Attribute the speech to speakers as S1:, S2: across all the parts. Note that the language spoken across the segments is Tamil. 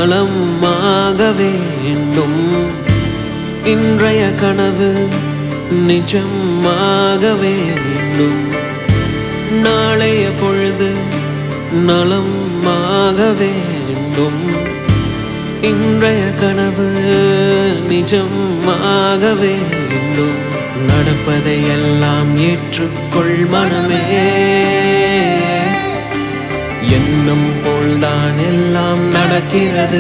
S1: நலமாக வேண்டும். இன்றைய கனவு நிஜமாக வேண்டும். நாளைய பொழுது நலமாக வேண்டும். இன்றைய கனவு நிஜமாக வேண்டும். நடப்பதையெல்லாம் ஏற்றுக்கொள் மனமே. எண்ணம் போல்தான் எல்லாம் நடக்கிறது.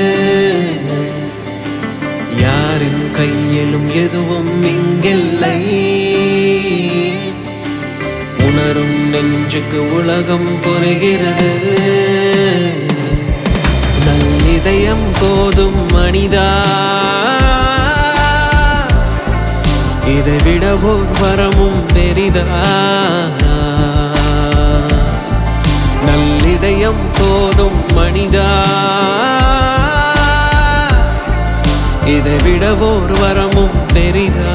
S1: யாரின் கையிலும் எதுவும் இங்கில்லை. உணரும் நெஞ்சுக்கு உலகம் புரிகிறது. நல்லிதயம் போதும் மனிதா, இதை விட ஓர் வரமும் பெரிதா. நல்லிதயம் போதும் மனிதா, இதை விட ஓர் வரமும் பெரிதா.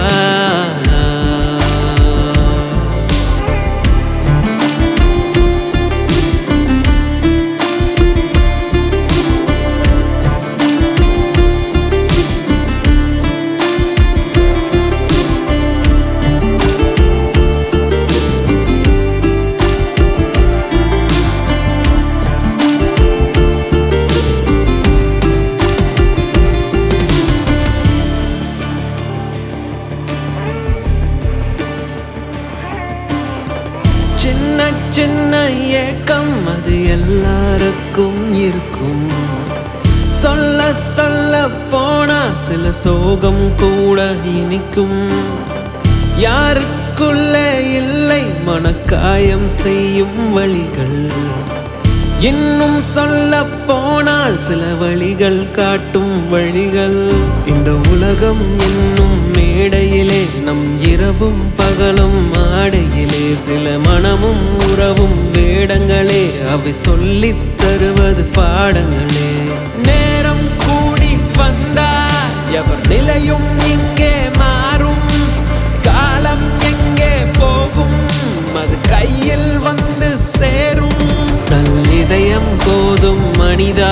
S1: சின்ன சின்ன ஏக்கம் அது எல்லாருக்கும் இருக்கும். சொல்ல சொல்ல போனா சில சோகம் கூட இனிக்கும். யாருக்குள்ளே இல்லை மனக்காயம் செய்யும் வழிகள். இன்னும் சொல்ல போனால் சில வழிகள் காட்டும் வழிகள். இந்த உலகம் என்னும் மேடையிலே நம் இரவும் பகலும் ஆடையிலே சில மனமும் உறவும் வேடங்களே. அவை சொல்லித் தருவது பாடங்களே. நேரம் கூடி வந்தால் எவர் நிலையும் இங்கே மாறும். காலம் எங்கே போகும் அது கையில் வந்து சேரும். நல்லிதயம் போதும் மனிதா,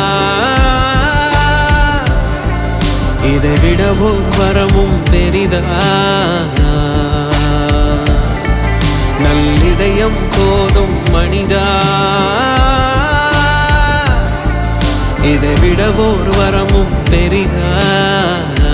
S1: இதை விட ஓர் வரமும் பெரிதா. நல்லிதயம் போதும் மனிதா, இதை விட ஓர் வரமும் பெரிதா.